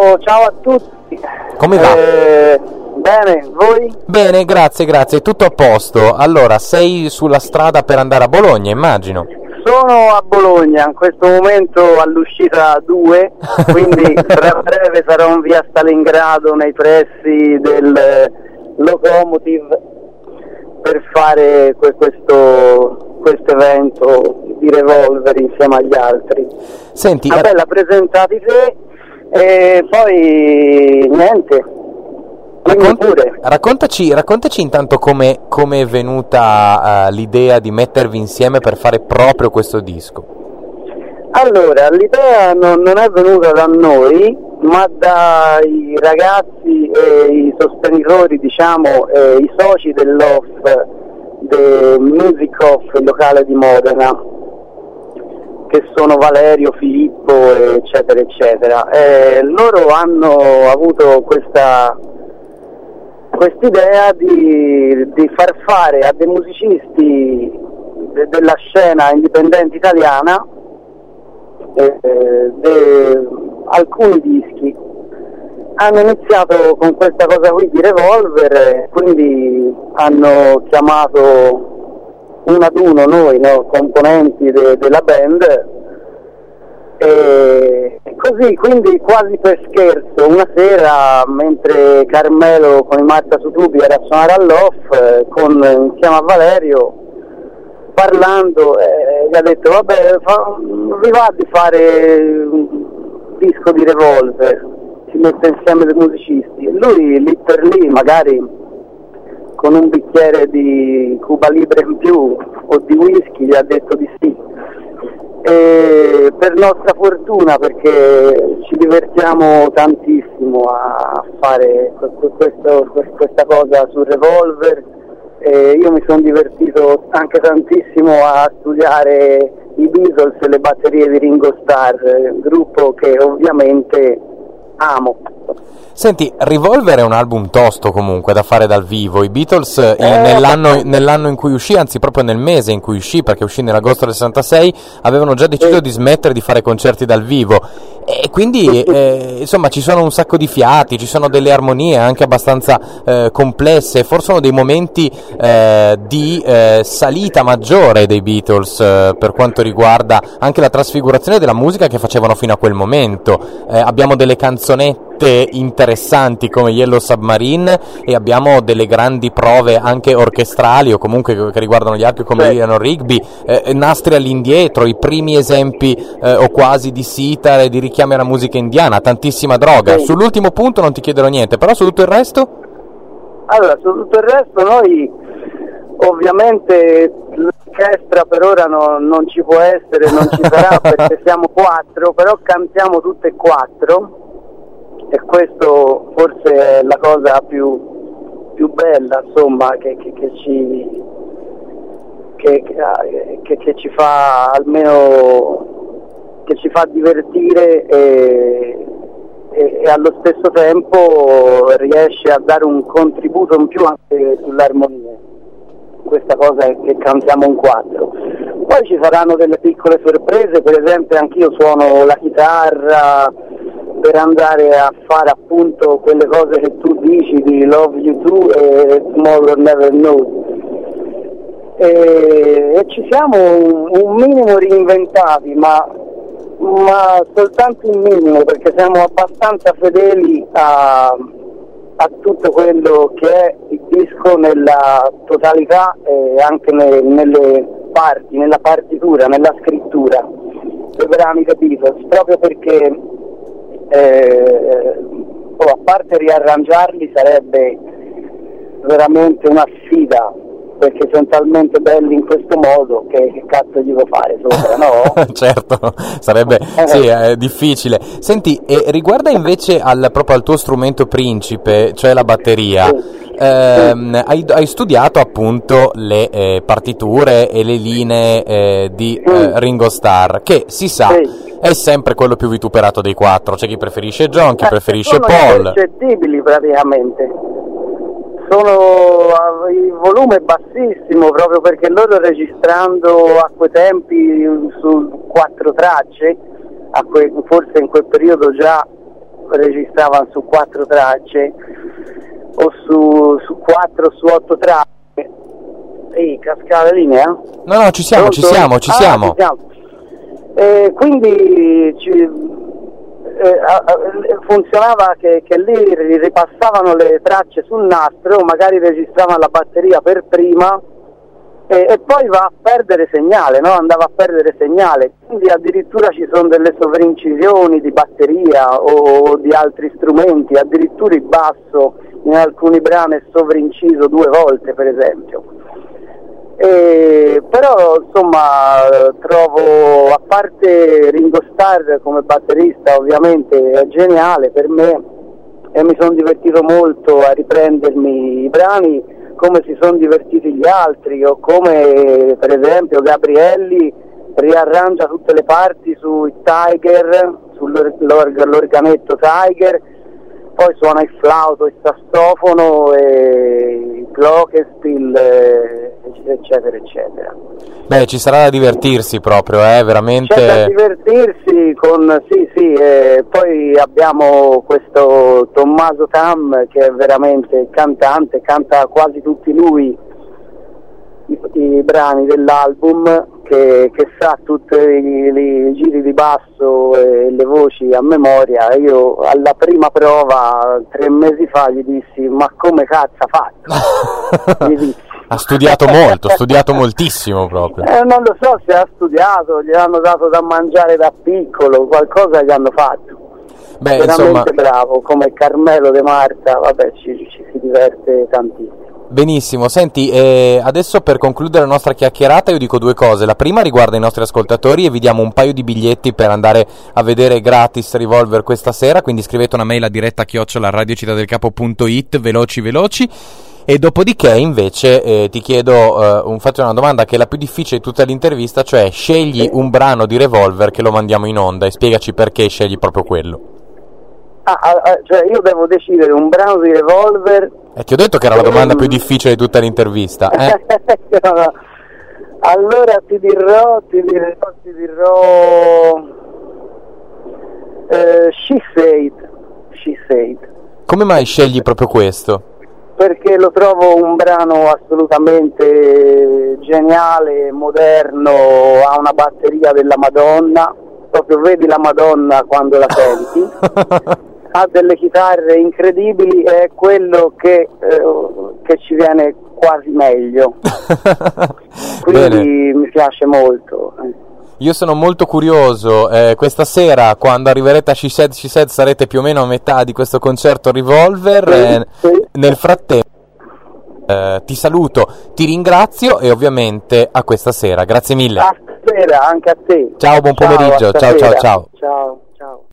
ciao a tutti. Come va? Bene, voi? Bene, grazie, tutto a posto. Allora, sei sulla strada per andare a Bologna, immagino. Sono a Bologna, in questo momento all'uscita 2, quindi tra breve sarò in via Stalingrado nei pressi del Locomotive per fare questo evento di Revolver insieme agli altri. Senti, bella presentati te e poi niente. Raccontaci intanto come è venuta l'idea di mettervi insieme per fare proprio questo disco. Allora, l'idea non è venuta da noi, ma dai ragazzi e i sostenitori, diciamo, i soci dell'OFF, del Music Off, il locale di Modena, che sono Valerio, Filippo, eccetera, eccetera. Loro hanno avuto quest'idea di far fare a dei musicisti della scena indipendente italiana alcuni dischi. Hanno iniziato con questa cosa qui di Revolver, quindi hanno chiamato uno ad uno noi, no, componenti della band, e così, quindi quasi per scherzo, una sera mentre Carmelo con i Marta su tubi era a suonare all'off insieme a Valerio, parlando, gli ha detto vabbè, vi va di fare un disco di Revolver, si mette insieme dei musicisti, e lui lì per lì, magari con un bicchiere di Cuba Libre in più o di whisky, gli ha detto di sì. E per nostra fortuna, perché ci divertiamo tantissimo a fare questa cosa sul Revolver, io mi sono divertito anche tantissimo a studiare i Beatles e le batterie di Ringo Starr, gruppo che ovviamente amo. Senti, Revolver è un album tosto comunque da fare dal vivo. I Beatles nell'anno in cui uscì, anzi proprio nel mese in cui uscì, perché uscì nell'agosto del 66, avevano già deciso di smettere di fare concerti dal vivo, e quindi insomma ci sono un sacco di fiati, ci sono delle armonie anche abbastanza complesse, forse sono dei momenti di salita maggiore dei Beatles per quanto riguarda anche la trasfigurazione della musica che facevano fino a quel momento. Abbiamo delle canzonette interessanti come Yellow Submarine, e abbiamo delle grandi prove anche orchestrali o comunque che riguardano gli altri come Eleanor Rigby, nastri all'indietro, i primi esempi o quasi di sitar e di richiami alla musica indiana, tantissima droga. Sull'ultimo punto non ti chiederò niente, però su tutto il resto? Allora, su tutto il resto noi ovviamente l'orchestra per ora non ci può essere, non ci sarà perché siamo 4, però cantiamo tutte e 4, e questo forse è la cosa più bella, insomma, che ci fa almeno, che ci fa divertire e allo stesso tempo riesce a dare un contributo in più anche sull'armonia. Questa cosa è che cantiamo in 4. Poi ci saranno delle piccole sorprese, per esempio anch'io suono la chitarra per andare a fare appunto quelle cose che tu dici di Love You Too e Tomorrow Never Knows, e ci siamo un minimo reinventati, ma soltanto un minimo, perché siamo abbastanza fedeli a tutto quello che è il disco nella totalità e anche nelle parti, nella partitura, nella scrittura dei brani dei Beatles, proprio perché a parte riarrangiarli sarebbe veramente una sfida, perché sono talmente belli in questo modo che cazzo gli devo fare sopra, no? Certo, sarebbe difficile. Senti, riguarda invece proprio al tuo strumento principe, cioè la batteria, hai studiato appunto le partiture e le linee di Ringo Starr, che si sa è sempre quello più vituperato dei 4, c'è chi preferisce John, chi preferisce Paul. Sono impercettibili praticamente. Il volume è bassissimo, proprio perché loro, registrando a quei tempi su 4 tracce, forse in quel periodo già registravano su 4 tracce o su 4 su 8 tracce. Ehi, casca la linea? No, ci siamo, ci siamo. Ci siamo. Quindi funzionava che lì ripassavano le tracce sul nastro, magari registravano la batteria per prima e poi va a perdere segnale, no? Andava a perdere segnale, quindi addirittura ci sono delle sovraincisioni di batteria o di altri strumenti, addirittura il basso in alcuni brani è sovrinciso 2 volte, per esempio. Però insomma trovo, a parte Ringo Starr come batterista ovviamente è geniale per me, e mi sono divertito molto a riprendermi i brani come si sono divertiti gli altri, o come per esempio Gabrielli riarrangia tutte le parti sui Tiger, sull'organetto Tiger, poi suona il flauto, il sassofono e il glockenspiel, eccetera eccetera. Beh, ci sarà da divertirsi proprio, veramente. C'è da divertirsi con, sì, poi abbiamo questo Tommaso Tam che è veramente cantante, canta quasi tutti lui i brani dell'album, che sa tutti i giri di basso e le voci a memoria. Io alla prima prova 3 mesi fa gli dissi: ma come cazzo ha fatto? Gli dissi. Ha studiato molto, studiato moltissimo proprio. Non lo so se ha studiato, gli hanno dato da mangiare da piccolo, qualcosa gli hanno fatto. Beh, veramente insomma, bravo, come Carmelo De Marta, vabbè, ci si diverte tantissimo. Benissimo, senti, adesso per concludere la nostra chiacchierata io dico 2 cose. La prima riguarda i nostri ascoltatori e vi diamo un paio di biglietti per andare a vedere gratis Revolver questa sera, quindi scrivete una mail a diretta@radiocittàdelcapo.it, veloci. E dopodiché invece ti chiedo, faccio una domanda che è la più difficile di tutta l'intervista, cioè scegli un brano di Revolver che lo mandiamo in onda e spiegaci perché scegli proprio quello. Cioè io devo decidere un brano di Revolver. Ti ho detto che era la domanda più difficile di tutta l'intervista. No. Allora ti dirò She Said. Come mai scegli proprio questo? Perché lo trovo un brano assolutamente geniale, moderno, ha una batteria della Madonna, proprio vedi la Madonna quando la senti. Ha delle chitarre incredibili, è quello che ci viene quasi meglio. Quindi mi piace molto. Io sono molto curioso, questa sera quando arriverete a She Said sarete più o meno a metà di questo concerto Revolver. Sì. Nel frattempo ti saluto, ti ringrazio e ovviamente a questa sera, grazie mille. A stasera anche a te. Ciao, buon pomeriggio, ciao. Ciao.